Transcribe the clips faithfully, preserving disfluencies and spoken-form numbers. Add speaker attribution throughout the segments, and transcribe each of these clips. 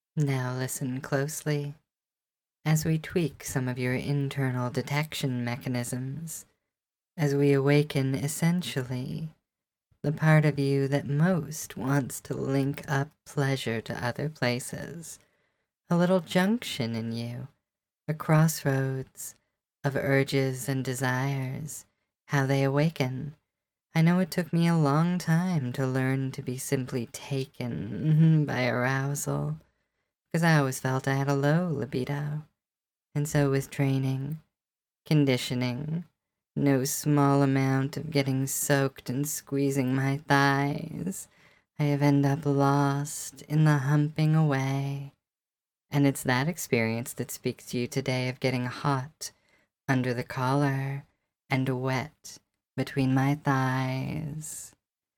Speaker 1: Now listen closely as we tweak some of your internal detection mechanisms, as we awaken essentially the part of you that most wants to link up pleasure to other places, a little junction in you, a crossroads of urges and desires, how they awaken. I know it took me a long time to learn to be simply taken by arousal, because I always felt I had a low libido. And so with training, conditioning, no small amount of getting soaked and squeezing my thighs, I have ended up lost in the humping away. And it's that experience that speaks to you today of getting hot under the collar and wet between my thighs.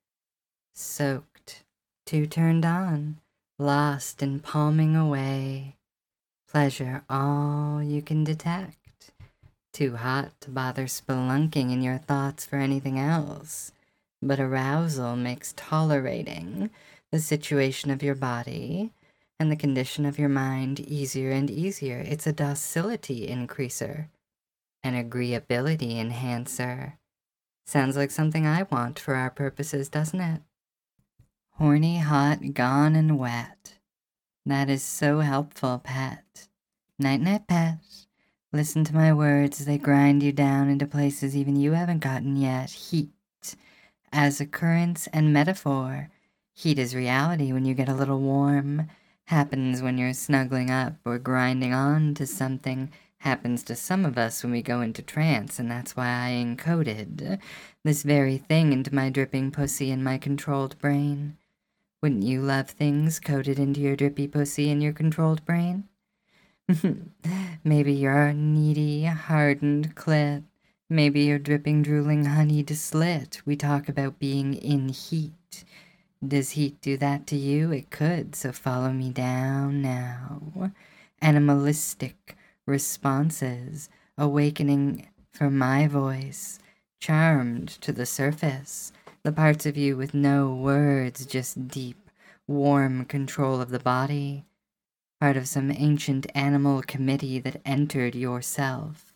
Speaker 1: Soaked, too turned on, lost in palming away. Pleasure all you can detect. Too hot to bother spelunking in your thoughts for anything else. But arousal makes tolerating the situation of your body and the condition of your mind easier and easier. It's a docility increaser, an agreeability enhancer. Sounds like something I want for our purposes, doesn't it? Horny, hot, gone, and wet. That is so helpful, pet. Night-night, pet. Listen to my words as they grind you down into places even you haven't gotten yet. Heat as occurrence and metaphor. Heat is reality when you get a little warm. Happens when you're snuggling up or grinding on to something. Happens to some of us when we go into trance, and that's why I encoded this very thing into my dripping pussy and my controlled brain. Wouldn't you love things coded into your drippy pussy and your controlled brain? Maybe your needy, hardened clit. Maybe your dripping, drooling, honeyed slit. We talk about being in heat. Does heat do that to you? It could, so follow me down now. Animalistic responses, awakening for my voice, charmed to the surface. The parts of you with no words, just deep, warm control of the body. Part of some ancient animal committee that entered yourself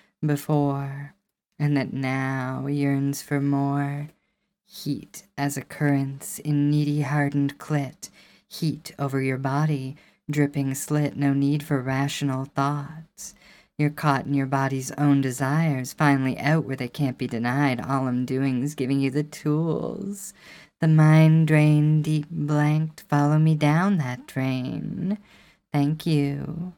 Speaker 1: before, and that now yearns for more. Heat as occurrence in needy hardened clit. Heat over your body, dripping slit, no need for rational thoughts. You're caught in your body's own desires, finally out where they can't be denied. All I'm doing is giving you the tools. The mind drain, deep blanked, follow me down that drain. Thank you.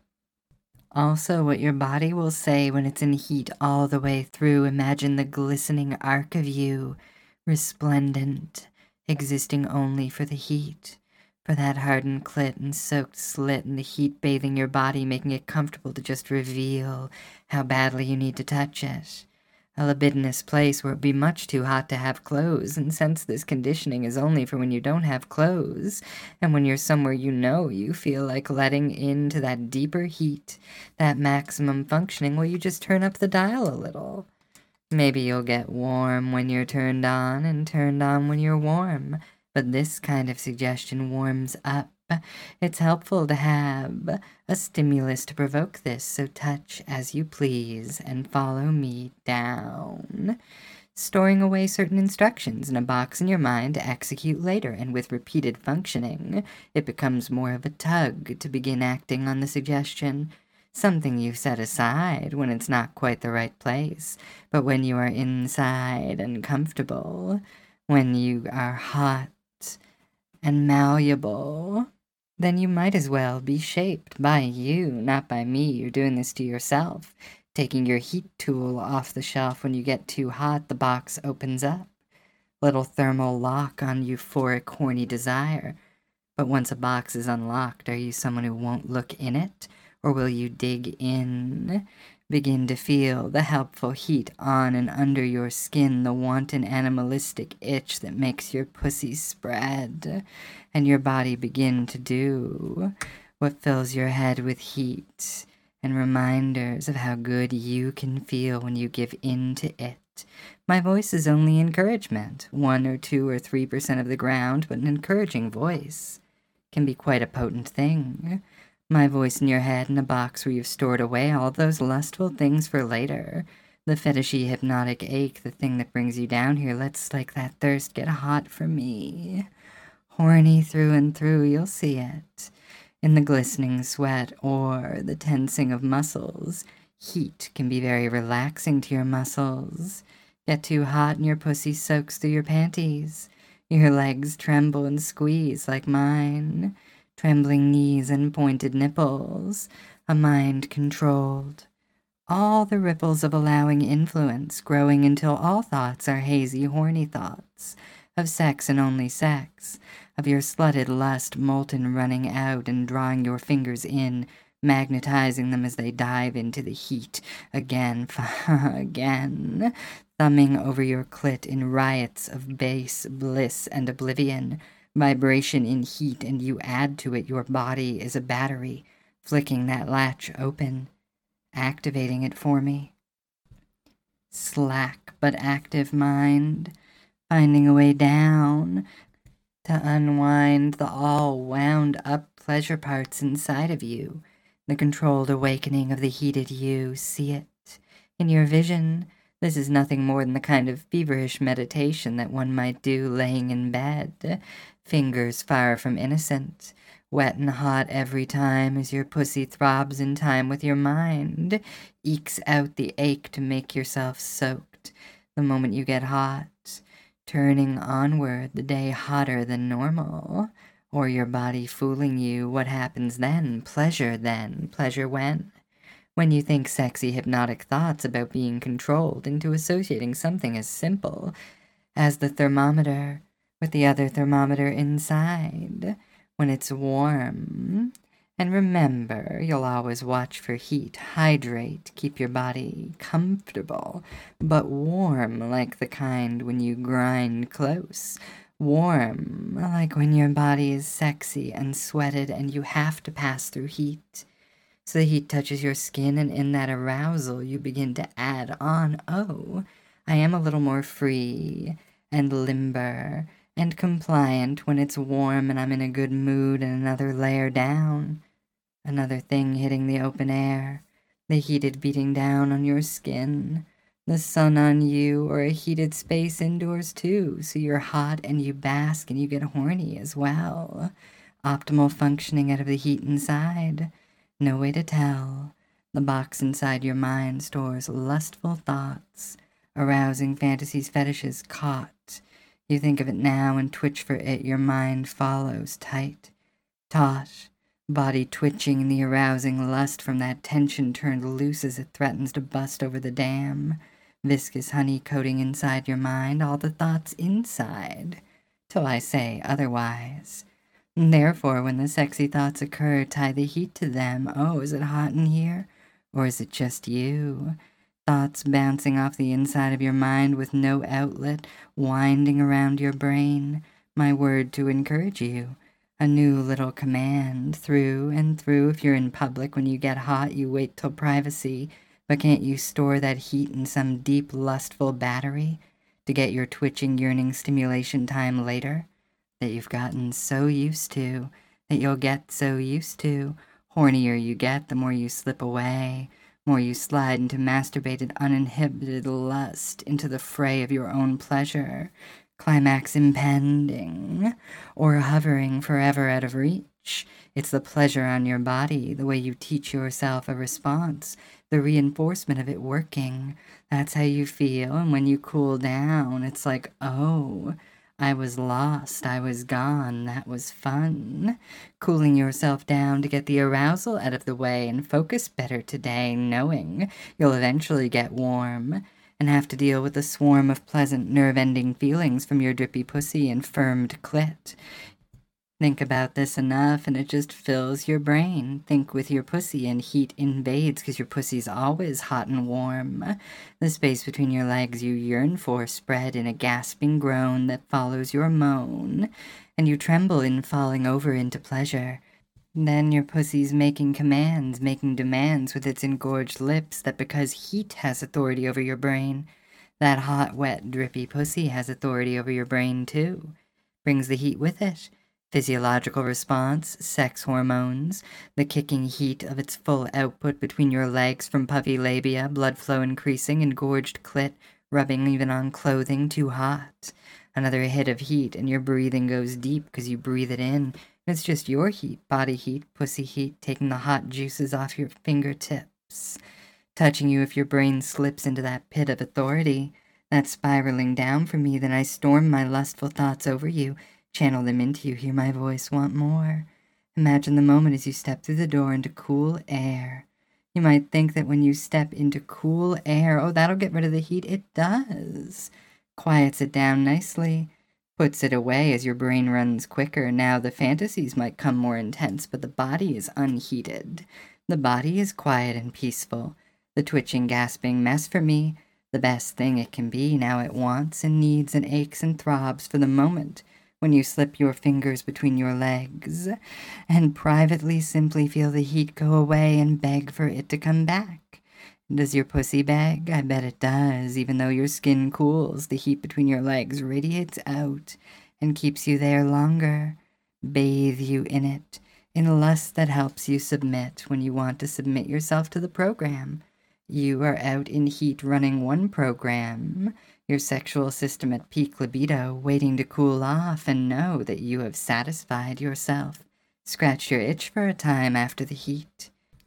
Speaker 1: Also, what your body will say when it's in heat all the way through. Imagine the glistening arc of you, resplendent, existing only for the heat, for that hardened clit and soaked slit and the heat bathing your body, making it comfortable to just reveal how badly you need to touch it. A libidinous place where it'd be much too hot to have clothes, and since this conditioning is only for when you don't have clothes, and when you're somewhere you know you feel like letting into that deeper heat, that maximum functioning, well, you just turn up the dial a little. Maybe you'll get warm when you're turned on and turned on when you're warm, but this kind of suggestion warms up. It's helpful to have a stimulus to provoke this, so touch as you please and follow me down. Storing away certain instructions in a box in your mind to execute later, and with repeated functioning, it becomes more of a tug to begin acting on the suggestion. Something you set aside when it's not quite the right place, but when you are inside and comfortable, when you are hot and malleable, then you might as well be shaped by you, not by me. You're doing this to yourself. Taking your heat tool off the shelf when you get too hot, the box opens up. Little thermal lock on euphoric, horny desire. But once a box is unlocked, are you someone who won't look in it? Or will you dig in? Begin to feel the helpful heat on and under your skin, the wanton animalistic itch that makes your pussy spread, and your body begin to do what fills your head with heat and reminders of how good you can feel when you give in to it. My voice is only encouragement, one or two or three percent of the ground, but an encouraging voice can be quite a potent thing. My voice in your head in a box where you've stored away all those lustful things for later. The fetishy hypnotic ache, the thing that brings you down here. Let's slake that thirst, get hot for me. Horny through and through, you'll see it. In the glistening sweat or the tensing of muscles. Heat can be very relaxing to your muscles. Get too hot and your pussy soaks through your panties. Your legs tremble and squeeze like mine. Trembling knees and pointed nipples. A mind controlled. All the ripples of allowing influence, growing until all thoughts are hazy, horny thoughts. Of sex and only sex. Of your slutted lust molten running out and drawing your fingers in, magnetizing them as they dive into the heat, again, again, thumbing over your clit in riots of base bliss and oblivion, vibration in heat, and you add to it. Your body is a battery, flicking that latch open, activating it for me. Slack but active mind, finding a way down, to unwind the all wound up pleasure parts inside of you, the controlled awakening of the heated you. See it in your vision. This is nothing more than the kind of feverish meditation that one might do laying in bed, fingers far from innocent, wet and hot every time as your pussy throbs in time with your mind, ekes out the ache to make yourself soaked the moment you get hot. Turning onward, the day hotter than normal, or your body fooling you. What happens then? Pleasure then. Pleasure when? When you think sexy hypnotic thoughts about being controlled into associating something as simple as the thermometer with the other thermometer inside. When it's warm. And remember, you'll always watch for heat, hydrate, keep your body comfortable, but warm like the kind when you grind close. Warm like when your body is sexy and sweated and you have to pass through heat. So the heat touches your skin, and in that arousal you begin to add on, oh, I am a little more free and limber and compliant when it's warm and I'm in a good mood, and another layer down. Another thing hitting the open air, the heated beating down on your skin, the sun on you, or a heated space indoors too, so you're hot and you bask and you get horny as well. Optimal functioning out of the heat inside. No way to tell. The box inside your mind stores lustful thoughts, arousing fantasies, fetishes caught. You think of it now and twitch for it, your mind follows tight, taut. Body twitching in the arousing lust from that tension turned loose as it threatens to bust over the dam. Viscous honey coating inside your mind, all the thoughts inside, till I say otherwise. Therefore, when the sexy thoughts occur, tie the heat to them. Oh, is it hot in here? Or is it just you? Thoughts bouncing off the inside of your mind with no outlet, winding around your brain. My word to encourage you. A new little command, through and through. If you're in public, when you get hot, you wait till privacy. But can't you store that heat in some deep, lustful battery to get your twitching, yearning stimulation time later? That you've gotten so used to, that you'll get so used to. Hornier you get, the more you slip away, more you slide into masturbated, uninhibited lust, into the fray of your own pleasure. Climax impending, or hovering forever out of reach. It's the pleasure on your body, the way you teach yourself a response, the reinforcement of it working. That's how you feel, and when you cool down, it's like, oh, I was lost, I was gone, that was fun. Cooling yourself down to get the arousal out of the way and focus better today, knowing you'll eventually get warm. And have to deal with a swarm of pleasant nerve-ending feelings from your drippy pussy and firmed clit. Think about this enough and it just fills your brain. Think with your pussy and heat invades because your pussy's always hot and warm. The space between your legs you yearn for spread in a gasping groan that follows your moan, and you tremble in falling over into pleasure. Then your pussy's making commands, making demands with its engorged lips that because heat has authority over your brain, that hot, wet, drippy pussy has authority over your brain too. Brings the heat with it. Physiological response, sex hormones, the kicking heat of its full output between your legs from puffy labia, blood flow increasing, engorged clit, rubbing even on clothing, too hot. Another hit of heat, and your breathing goes deep because you breathe it in. And it's just your heat, body heat, pussy heat, taking the hot juices off your fingertips, touching you if your brain slips into that pit of authority. That's spiraling down from me, then I storm my lustful thoughts over you, channel them into you, hear my voice, want more. Imagine the moment as you step through the door into cool air. You might think that when you step into cool air, oh, that'll get rid of the heat. It does. Quiets it down nicely, puts it away as your brain runs quicker. Now the fantasies might come more intense, but the body is unheated. The body is quiet and peaceful. The twitching, gasping mess for me, the best thing it can be. Now it wants and needs and aches and throbs for the moment when you slip your fingers between your legs and privately simply feel the heat go away and beg for it to come back. Does your pussy beg? I bet it does. Even though your skin cools, the heat between your legs radiates out and keeps you there longer. Bathe you in it, in lust that helps you submit when you want to submit yourself to the program. You are out in heat running one program, your sexual system at peak libido, waiting to cool off and know that you have satisfied yourself. Scratch your itch for a time after the heat.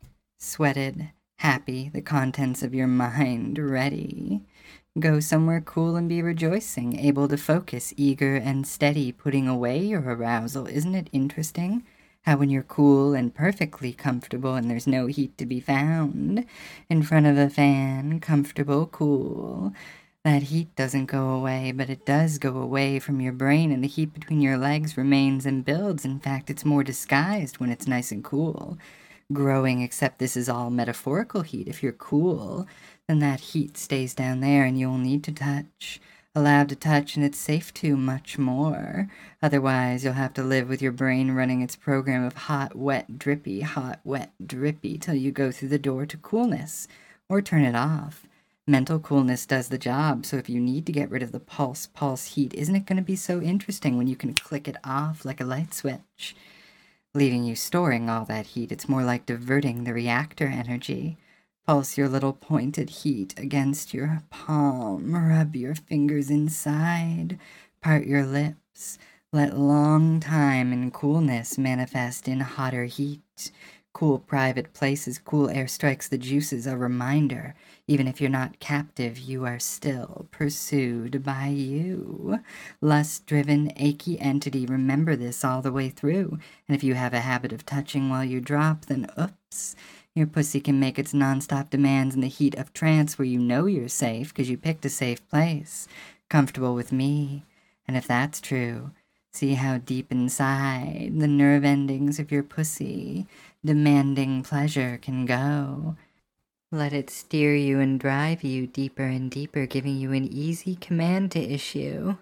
Speaker 1: Sweated, happy, the contents of your mind ready. Go somewhere cool and be rejoicing, able to focus, eager and steady, putting away your arousal. Isn't it interesting how when you're cool and perfectly comfortable and there's no heat to be found, in front of a fan, comfortable, cool, that heat doesn't go away, but it does go away from your brain, and the heat between your legs remains and builds. In fact, it's more disguised when it's nice and cool, growing, except this is all metaphorical heat. If you're cool, then that heat stays down there and you'll need to touch, allowed to touch, and it's safe to much more. Otherwise, you'll have to live with your brain running its program of hot, wet, drippy, hot, wet, drippy, till you go through the door to coolness, or turn it off. Mental coolness does the job, so if you need to get rid of the pulse, pulse heat, isn't it going to be so interesting when you can click it off like a light switch, leaving you storing all that heat? It's more like diverting the reactor energy. Pulse your little pointed heat against your palm, rub your fingers inside, part your lips, let long time in coolness manifest in hotter heat. Cool private places, cool air strikes the juices, a reminder. Even if you're not captive, you are still pursued by you. Lust-driven, achy entity, remember this all the way through. And if you have a habit of touching while you drop, then oops. Your pussy can make its nonstop demands in the heat of trance where you know you're safe because you picked a safe place, comfortable with me. And if that's true, see how deep inside the nerve endings of your pussy demanding pleasure can go. Let it steer you and drive you deeper and deeper, giving you an easy command to issue.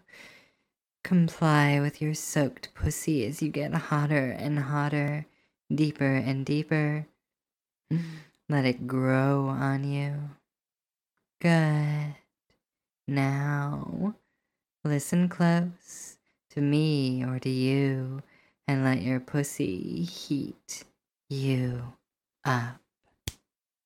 Speaker 1: Comply with your soaked pussy as you get hotter and hotter, deeper and deeper. Let it grow on you. Good. Now, listen close to me or to you and let your pussy heat you up.